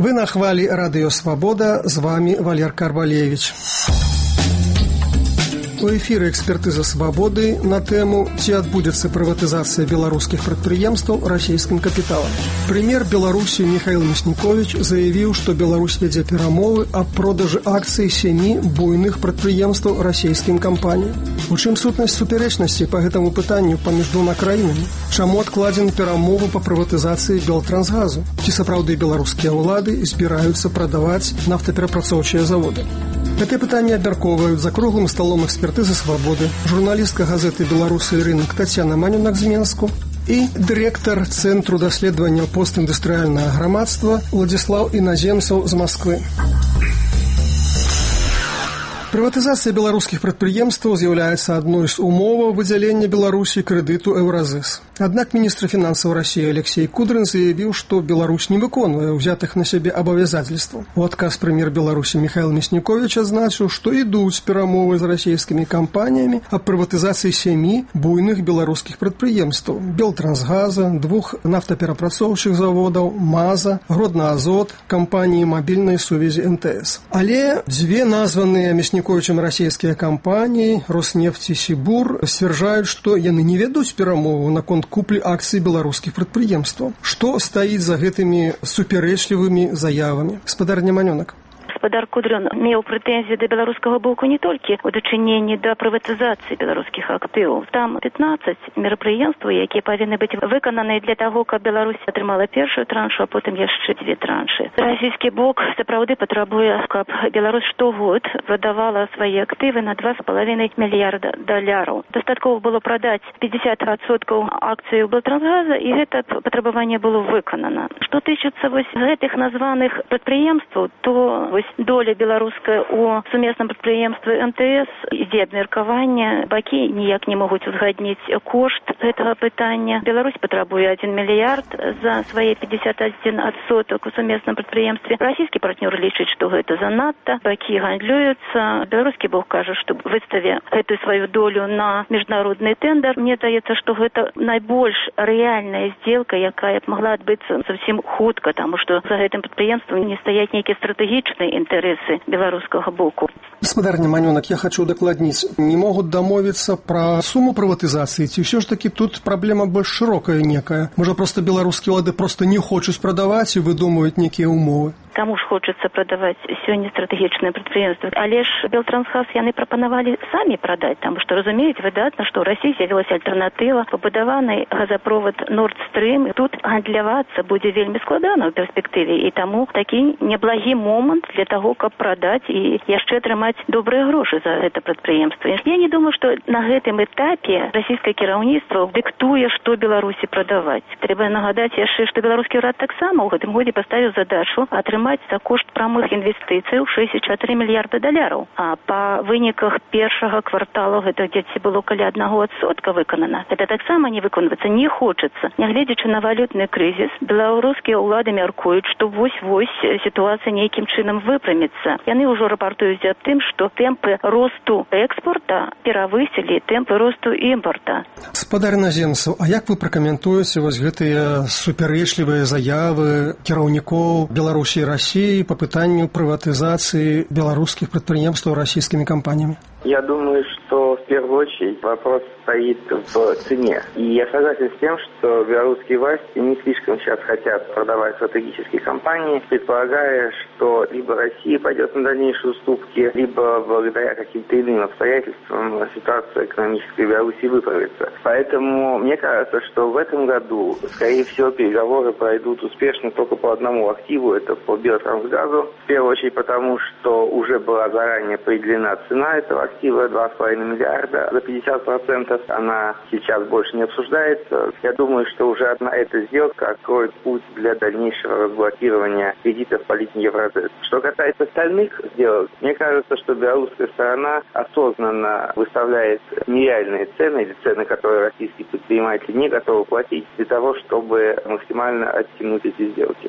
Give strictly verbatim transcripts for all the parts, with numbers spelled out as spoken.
Вы на хвалі Радыё Свабода, з вами Валер Карбалевич. У эфіры «Экспертыза свабоды» на тэму «Ці адбудзецца прыватызацыя беларускіх прадпрыемстваў расійскім капіталам». Прэм'ер Беларусі Міхаіл Мясніковіч заявіў, што Беларусь вядзе перамовы аб продажы акцый сямі буйных прадпрыемстваў расійскім кампаніям. У чым сутнасць супярэчнасці па гэтаму пытанню паміж двума краінамі? Чаму адкладзены перамовы па прыватызацыі Белтрансгазу? Ці сапраўды беларускія ўлады збіраюцца прадаваць нафтаперапрацоўчыя заводы? Гэтыя пытанні абмяркоўваюць за круглым сталом «Экспертызы свабоды» журналістка газеты «Беларусы і рынок» Тацяна Манюнак з Менску і дырэктар Цэнтру даследавання постіндустрыяльнага грамадства Владзіслаў Іназемцаў з Масквы. Прыватызацыя беларускіх прадпрыемстваў з'яўляецца адной з умоваў выдзялення Беларусі крэдыту «Еўразэс». Аднак міністр фінансаў Расіі Алексей Кудрин заявіў, што Беларусь не выконвае ўзятых на сябе абавязательстваў. У адказ прэм'ер Беларусі Міхаіл Мясніковіч адзначыў, што ідуць перамовы з расійскімі кампаніямі аб прыватызацыі сямі буйных беларускіх прадпрыемстваў: Белтрансгаза, двух нафтаперапрацоўчых заводаў, МАЗа, Гроднаазот, кампаніі мабільнай сувязі эм тэ эс. Але дзве названыя Мясніковічам расійскія кампаніі, Роснефть і Сібур, сцвярджаюць, што яны не вядуць перамову наконт куплі акцый беларускіх прадпрыемстваў. Што стаіць за гэтымі супярэчлівымі заявамі? Спадарня Манюнак. Гаспадар Кудрин меў прэтэнзіі да беларускага боку не толькі ў дачыненні да прыватызацыі беларускіх актываў. Там пятнаццаць мерапрыемстваў, якія павінны быць выкананыя для таго, каб Беларусь атрымала першую траншу, а потым яшчэ дзве траншы. Расійскі бок сапраўды патрабуе, каб Беларусь штогод прадавала свае актывы на два з паловай мільярда даляраў. Дастаткова было прадаць пятьдесят адсоткаў акцыяў Белтрансгаза, і гэта патрабаванне было выканана. Што тычыцца вось гэтых названых прадпрыемстваў, то вось доля беларуская у сумесным прадпрыемстве эм тэ эс ідзе абмеркаванне. Бакі ніяк не могуць узгадніць кошт гэтага пытання. Беларусь патрабуе адзін мільярд за свае пятьдесят адзін адсотак у сумесным прадпрыемстве. Расійскі партнёр лічыць, што гэта занадта. Бакі гандлююцца. Беларускі бок кажа, што выставе гэтую сваю долю на міжнародны тендер. Мне здаецца, што гэта найбольш рэальная здзелка, якая б магла адбыцца зусім хутка, таму што за гэтым прадпрыемствам не стаяць нейкія стратэгічныя інтарэсы беларускага боку. Гаспадарня Манюнак, я хочу удакладніць, не могуць дамовіцца пра суму прыватызацыі, ці ўсё ж такі тут праблема больш шырокая некая? Можа, проста беларускія ўлады проста не хочуць прадаваць і выдумваюць нейкія умовы? Каму ж хочацца прадаваць сёння стратэгічныя прадпрыемствы? Але ж Белтрансгаз яны прапанавалі самі прадаць, таму што разумеюць выдатна, што ў Расіі з'явілася альтэрнатыва, пабудаваны газапровод Nord Stream. Тут гандлявацца будзе вельмі складана ў перспектыве, і таму такі неблагі момант для таго, каб прадаць і яшчэ атрымаць добрыя грошы за гэта прадпрыемства. Я не думаю, што на гэтым этапе расійскае кіраўніцтва дыктуе, што Беларусі прадаваць. Трэба нагадаць яшчэ, што беларускі ўрад таксама ў гэтым годзе паставіў задачу атрымаць за кошт прамых інвестыцыяў шэсцьдзесят чатыры мільярда даляраў. А па выніках першага кварталу гэта дзеці было каля аднаго адсотка выканана. Гэта таксама не выконвацца не хочацца. Нягледзячы на валютны крызіс, беларускія ўлады мяркуюць, што вось-вось сітуацыя нейкім чынам выпраміцца. Яны ўжо рапартуюць аб тым, што тэмпы росту экспорта перавысілі тэмпы росту імпорта. Спадар Іназемцаў, а як вы пракаментуеце вось гэтыя супярэчлівыя заявы кіраўнікоў Беларусі і России по пытанию приватизации белорусских предприятий российскими компаниями? Я думаю, что в первую очередь вопрос стоит в цене. И я согласен с тем, что белорусские власти не слишком сейчас хотят продавать стратегические компании, предполагая, что либо Россия пойдет на дальнейшие уступки, либо благодаря каким-то иным обстоятельствам ситуация экономическая в Беларуси выправится. Поэтому мне кажется, что в этом году, скорее всего, переговоры пройдут успешно только по одному активу, это по Белтрансгазу. В первую очередь потому, что уже была заранее определена цена этого актива два с половиной миллиарда за пятьдесят процентов. Она сейчас больше не обсуждается. Я думаю, что уже одна эта сделка откроет путь для дальнейшего разблокирования кредитов по линии Евразес. Что касается остальных сделок, мне кажется, что белорусская сторона осознанно выставляет нереальные цены, или цены, которые российские предприниматели не готовы платить, для того, чтобы максимально оттянуть эти сделки.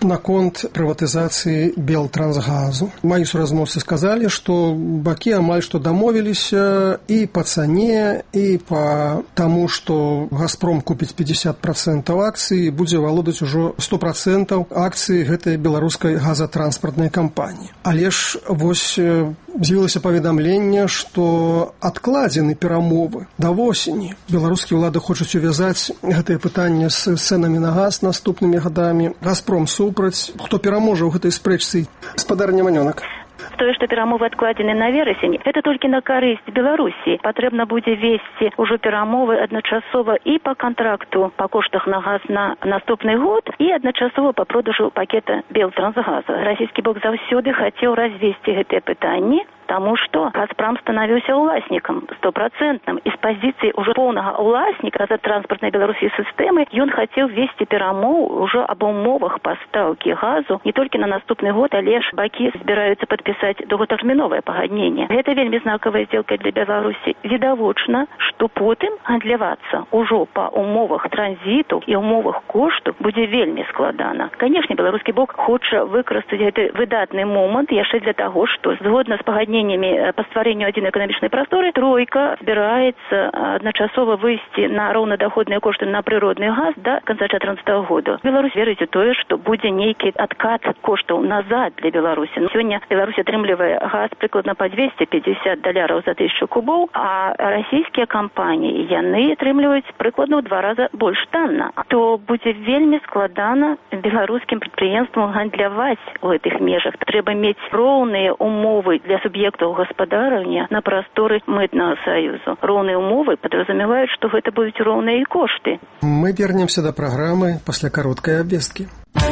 наконт прыватызацыі Белтрансгазу. Мои суразмоўцы сказалі, што бакі амаль што дамовіліся і па цане, і па таму, што «Газпром» купіць пятьдесят процентов акцый і будзе валодаць ужо сто процентов акцый гэтай беларускай газатранспартнай кампаніі. Але ж вось з'явілася паведамленне, што адкладзены перамовы да восені. Беларускія ўлады хочуць увязаць гэтае пытанне з цэнамі на газ наступнымі гадамі. «Газпром» супраць. Хто пераможа ў гэтай спрэчцы? Спадарня Манёнак. Тое, што перамовы адкладзены на верасень, гэта толькі на карысць Беларусі. Патрэбна будзе весці ўжо перамовы адначасова і па кантракту па коштах на газ на наступны год і адначасова па продажу пакета Белтрансгаза. Расійскі бок заўсёды хацеў развесці гэтыя пытанні, таму што «Газпром» станавіўся ўласнікам стопроцентным, і з пазіцыі ўжо поўнага ўласніка газатранспартнай беларускай сістэмы ён хацеў весці перамову ўжо аб умовах пастаўкі газу не толькі на наступны год, але ж бакі збіраюцца падпісаць доўгатэрміновае пагадненне. Гэта вельмі знакавая здзелка для Беларусі. Відавочна, што потым гандлявацца ўжо па умовах транзіту і умовах кошту будзе вельмі складана. Канешне, беларускі бок хоча выкарыстаць гэты выдатны момант яшчэ для таго, што згодна з пагадненнямі по стварэнню адзінай эканамічнай прасторы тройка збіраецца адначасова выйсці на роўнадаходныя кошты на прыродны газ да канца чатырнаццатага года. Беларусь верыць у тое, што будзе нейкі адкат коштаў назад для Беларусі. Сёння Беларусь атрымлівае газ прыкладна па двести пятьдесят даляраў за тысячу кубоў, а расійскія кампаніі яны атрымліваюць прыкладна ў два раза больш танна. То будзе вельмі складана беларускім прадпрыемствам гандляваць у гэтых межах. Трэба мець роўныя умовы для суб'ектаў гаспадарання на прасторы мытнага саюзу. Роўныя умовы падразумяваюць, што гэта будуць роўныя і кошты. Мы вернемся да праграмы пасля кароткай абвесткі.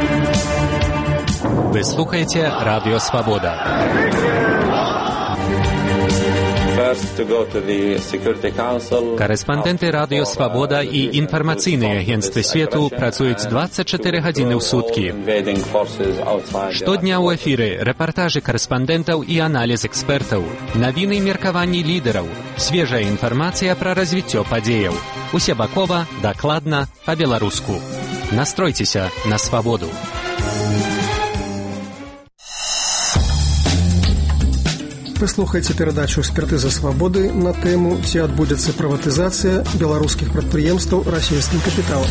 Вы слухаеце Радыё Свабода. Карэспандэнты Радыё Свабода і інфармацыйныя агенцтвы свету працуюць дваццаць чатыры гадзіны ў суткі. Штодня ў эфіры рэпартажы карэспандэнтаў і аналіз экспертаў, навіны і меркаванні лідараў, свежая інфармацыя пра развіццё падзеяў. Усебакова, дакладна, па-беларуску. Настройцеся на свабоду. Вы слухаеце перадачу «Экспертыза свабоды» на тэму «Ці адбудзецца прыватызацыя беларускіх прадпрыемстваў расійскім капіталам».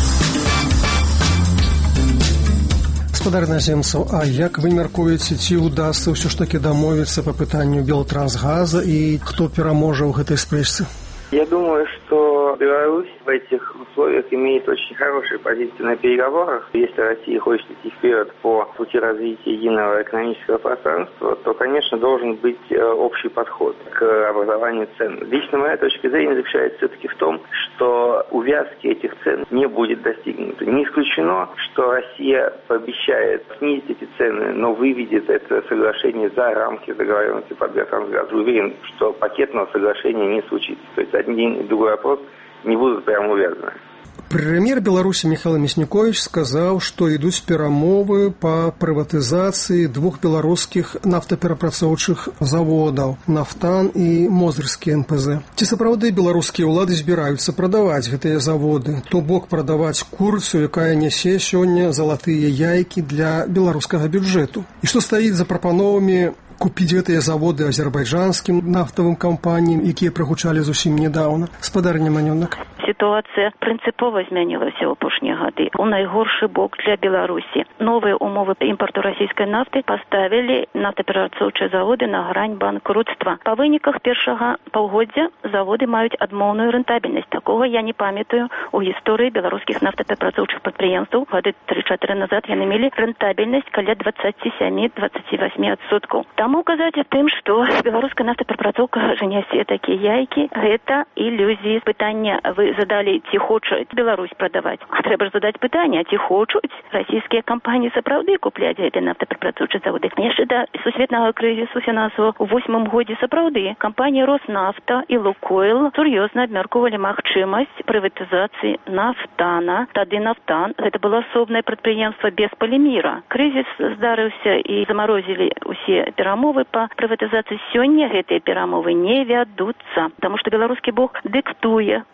Спадар наземцаў, а як вы мяркуеце, ці ўдасца ўсё ж такі дамовіцца па пытанню Белтрансгаза і хто пераможа ў гэтай спрэчцы? Я думаю, что Беларусь в этих условиях имеет очень хорошие позиции на переговорах. Если Россия хочет идти вперед по пути развития единого экономического пространства, то, конечно, должен быть общий подход к образованию цен. Лично моя точка зрения заключается все-таки в том, что увязки этих цен не будет достигнуто. Не исключено, что Россия пообещает снизить эти цены, но выведет это соглашение за рамки договоренности по Белтрансгазу. Уверен, что пакетного соглашения не случится. То есть один и другой вопрос не будут прямо увязаны. Прэм'ер Беларусі Міхайл Мясніковіч сказаў, што ідуць перамовы па прыватызацыі двух беларускіх нафтаперапрацоўчых заводаў «Нафтан» і «Мозырскі эн пэ зэ». Ці сапраўды беларускія ўлады збіраюцца прадаваць гэтыя заводы, то бок прадаваць курыцу, якая нясе сёння залатыя яйкі для беларускага бюджэту? І што стаіць за прапановамі купіць гэтыя заводы азербайджанскім нафтавым кампаніям, якія прагучалі зусім нядаўна? Спадарня Манёнак. Ситуация принципово изменилась в апошние годы. У найгорший бок для Беларуси. Новые умовы импорту российской нафты поставили нафтоперапрацоўчыя заводы на грань банкрутства. По выниках першага паўгоддзя заводы маюць адмоўную рентабельность. Такого я не памятаю у истории белорусских нафтоперапрацоўчых прадпрыемстваў. Годы три-четыре назад яны мелі рентабельность каля двадцать семь - двадцать восемь процентов. Таму казаць о тым, что беларуская нафтаперапрацоўка нясе такія яйкі, гэта ілюзіі. Пытання вы задалі, ці хочуць Беларусь прадаваць. А трэба ж задаць пытанне, ці хочуць расійскія кампаніі сапраўды купляць гэтыя нафтаперапрацоўчыя заводы. Яшчэ да сусветнага крызісу фінансавага у восьмым годзе сапраўды кампанія «Роснафта» і «Лукойл» сур'ёзна абмяркоўвалі магчымасць прыватызацыі «Нафтана». Тады «Нафтан» гэта было асобнае прадпрыемства без паліміра. Крызіс здарыўся і замарозілі усе перамовы па прыватызацыі. Сёння гэтыя перамовы не вядуцца, таму што беларускі бок дыктуе, колькі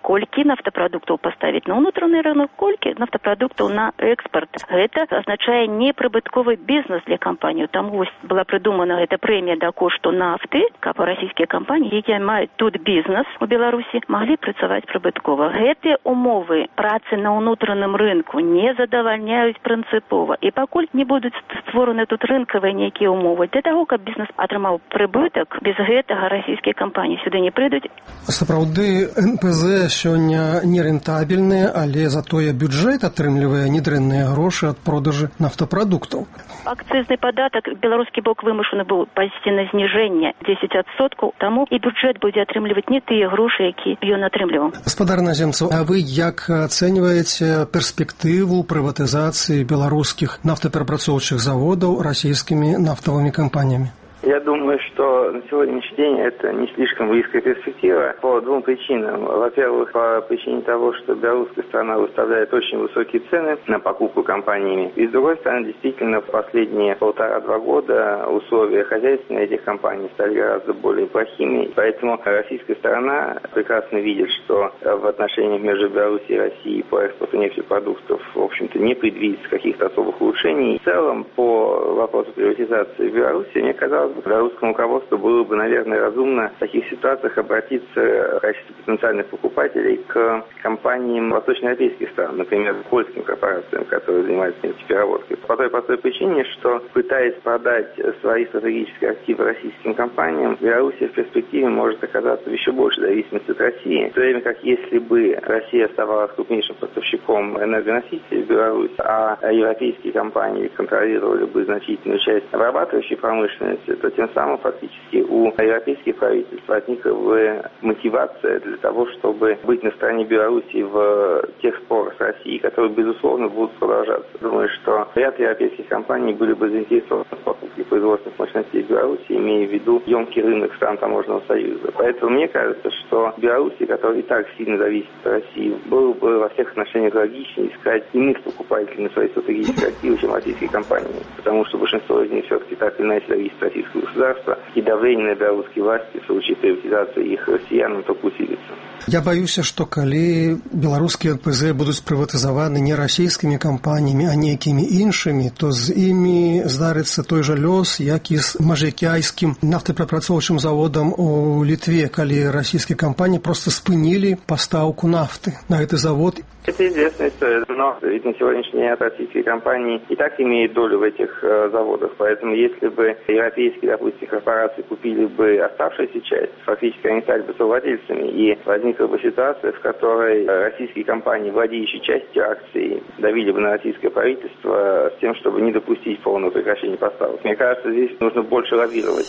нафтапрадуктаў паставіць на ўнутраны рынок, колькі нафтапрадуктаў на экспарт. Гэта азначае непрыбытковы бізнес для кампаній. Там вось была прыдумана гэта прэмія да кошту нафты, каб расійскія кампаніі, якія маюць тут бізнес у Беларусі, маглі працаваць прыбыткова. Гэтыя умовы працы на ўнутраным рынку не задавальняюць прынцыпова. І пакуль не будуць створаны тут рынкавыя нейкія умовы для таго, каб бізнес атрымаў прыбытак, без гэтага расійскія кампаніі сюды не прыйдуць. Сапраўды эн пэ зэ сёння не рэнтабельныя, але затое бюджэт атрымлівае недрэнныя грошы ад продажы нафтапрадуктаў. Акцызны падатак беларускі бок вымушаны быў пайсці на зніжэнне дзесяць адсоткаў, таму і бюджэт будзе атрымліваць не тыя грошы, які ён атрымліваў. Гаспадар Наземцаў, а вы як ацэньваеце перспектыву прыватызацыі беларускіх нафтаперапрацоўчых заводаў расійскімі нафтавымі кампаніямі? Я думаю, что на сегодняшний день это не слишком близкая перспектива по двум причинам. Во-первых, по причине того, что белорусская страна выставляет очень высокие цены на покупку компаниями. И с другой стороны, действительно, в последние полтора-два года условия хозяйственные этих компаний стали гораздо более плохими. Поэтому российская сторона прекрасно видит, что в отношениях между Беларусью и Россией по экспорту нефтепродуктов, в общем-то, не предвидится каких-то особых улучшений. В целом, по вопросу приватизации в Беларуси, мне казалось, белорусскому руководству было бы, наверное, разумно в таких ситуациях обратиться в качестве потенциальных покупателей к компаниям восточноевропейских стран, например, к польским корпорациям, которые занимаются нефтепереработкой. По той простой причине, что, пытаясь продать свои стратегические активы российским компаниям, Белоруссия в перспективе может оказаться в еще большей зависимости от России, в то время как если бы Россия оставалась крупнейшим поставщиком энергоносителей в Беларусь, а европейские компании контролировали бы значительную часть обрабатывающей промышленности, то тем самым фактически у европейских правительств возникла бы мотивация для того, чтобы быть на стороне Беларуси в тех спорах с Россией, которые, безусловно, будут продолжаться. Думаю, что ряд европейских компаний были бы заинтересованы в покупке производственных мощностей в Беларуси, имея в виду емкий рынок стран таможенного союза. Поэтому мне кажется, что Беларуси, которая и так сильно зависит от России, было бы во всех отношениях логичнее искать иных покупателей на свои стратегические активы, чем российские компании. Потому что большинство из них все-таки так или иначе зависит от российского государства, и давление на белорусские власти в случае приватизации их россиянам только усилится. Я боюся, што калі беларускія эн пэ зэ будуць прыватызаваны не расійскімі кампаніямі, а нейкімі іншымі, то з імі здарыцца той жа лёс, як і з мажыкяйскім нафтаперапрацоўчым заводам у Літве, калі расійскія кампаніі проста спынілі пастаўку нафты на гэты завод. Это известная история, но ведь на сегодняшний день российские компании и так имеют долю в этих э, заводах, поэтому если бы европейские, допустим, корпорации купили бы оставшуюся часть, фактически они стали бы совладельцами, и возникла бы ситуация, в которой российские компании, владеющие частью акций, давили бы на российское правительство с тем, чтобы не допустить полного прекращения поставок. Мне кажется, здесь нужно больше лоббировать.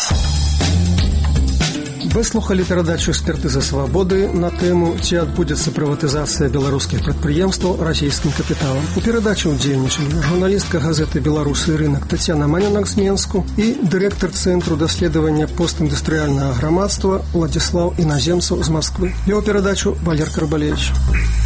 Вы слухали перадачу «Экспертыза свабоды» на тэму «Ці адбудзецца прыватызацыя беларускіх прадпрыемстваў расійскім капіталам». У перадачы ўдзельнічалі журналістка газеты «Беларусы і рынок» Тацяна Манянак з Менску і дырэктар Цэнтру даследавання постіндустрыяльнага грамадства Владзіслаў Іназемцаў з Масквы. Яго перадачу Валер Карбалевич.